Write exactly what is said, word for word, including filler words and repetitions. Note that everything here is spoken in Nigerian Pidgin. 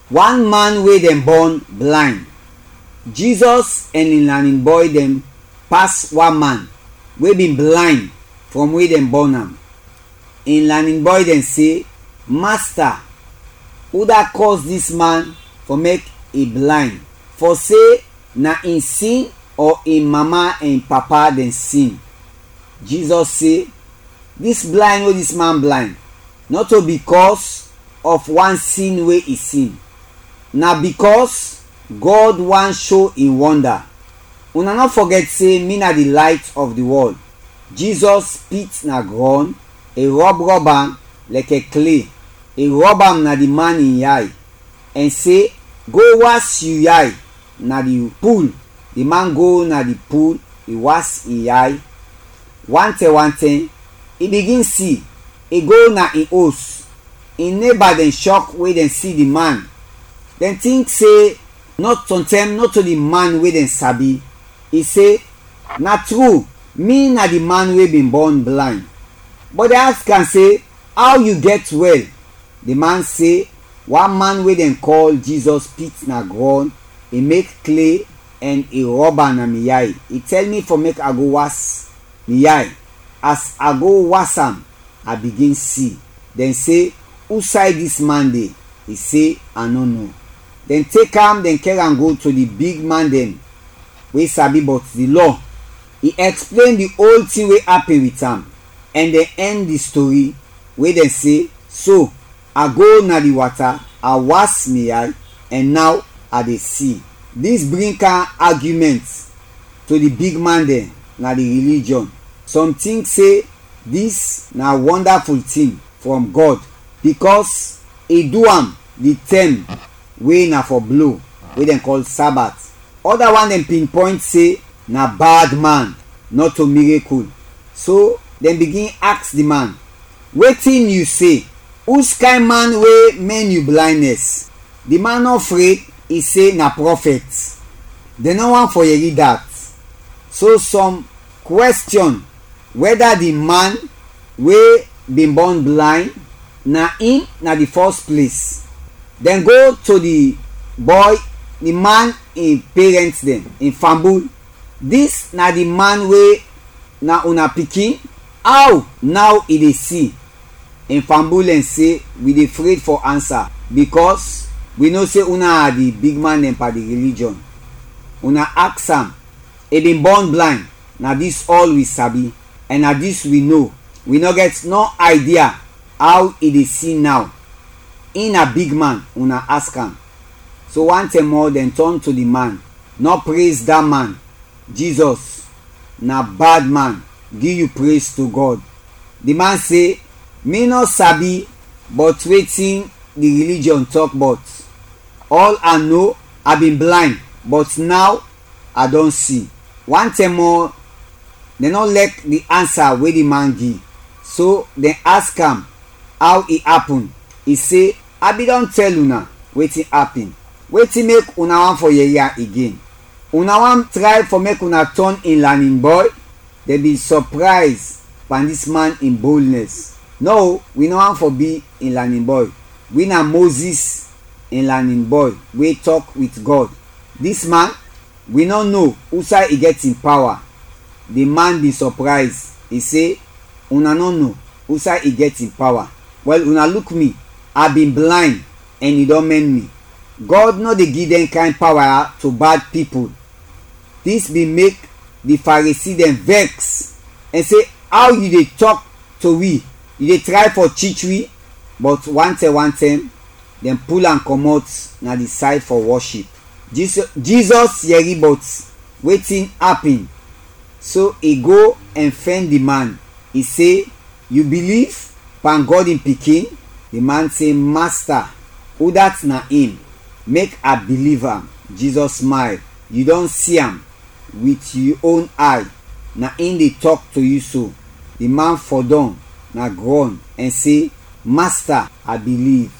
one man wey dem born blind. Jesus and him learning boy dem pass one man wey been blind from wey dem born am. Him learning boy dem say, Master, who that cause this man for make e blind? For say na him sin or him mama and him papa dem sin? Jesus say, this blind wey this man blind, not to because of one sin wey he sin, na because God wan show him wonder. Una not forget say me na the light of the world. Jesus spit na ground, e rub rub am like a clay, e rub am na the man in eye, and say, go wash you eye na the pool. The man go na the pool, he wash him eye. One thing, one thing, he begin see. He go na him house. Him neighbor dem shock wey dem see the man. Dem think say not to them, not to the man wey dem sabi. He say, na true, me na the man wey been born blind. But they ask am say, how you get well? The man say, one man wey dem call Jesus spit na ground, he make clay and he rub am na me eye. He tell me for make I go wash me eye. As I go wash am, I begin see. Then say, who side this man dey? He say, I no know. Then take am, then carry am go to the big man dem wey sabi but the law. He explain the whole thing wey happen with am, and then end the story wey dem say, so I go na the water, I wash me eye, and now I dey see. This bring am argument to the big man dem na the religion. Some think say this na wonderful thing from God because he do am the term wey na for blow wey dem call Sabbath. Other one dem pinpoint say na bad man, not to miracle. So dem begin ask the man, wetin you say? Whose kind man wey make you blindness? The man no afraid, he say na prophet. Dem no wan for hear that. So some question whether the man wey been born blind na him na the first place. Then go to the boy, the man in parents dem in fambul. This na the man wey na una pikin. How now he dey see? In fambul and say we dey afraid for answer because we know say una are the big man dem for the religion. Una ask am, he been born blind. Na this all we sabi, and na this we know. We no get no idea how he dey see now. In a big man, una ask am. So one time more, then turn to the man. No praise that man. Jesus, na bad man. Give you praise to God. The man say, me no sabi, but wetin the religion talk about. All I know, I been blind, but now I don see. One time more, they no like the answer wey the man give. So they ask am how e happen. He say, I be don tell una wetin happen. Wetin make una wan for hear again? Una wan try for make una turn in learning boy? They be surprised by this man in boldness. No, we no wan for be in learning boy. We na Moses in learning boy wey talk with God. This man, we no know who side he get in power. The man be surprised. He say, una no know who side he get in power. Well, una look me, I been blind and he don't mend me. God no dey give them kind power to bad people. This be make the Pharisee dem vex and say, how you dey talk to we? You dey try for teach we? But one time, one time, dem pull am comot na the side for worship. Jesus, Jesus hear about wetin happen. So he go and find the man. He say, you believe pan God in pikin? The man say, Master, who that na him? Make I believe am. Jesus smile. You don see am with your own eye. Na him dey talk to you so. The man fall down na ground and say, Master, I believe.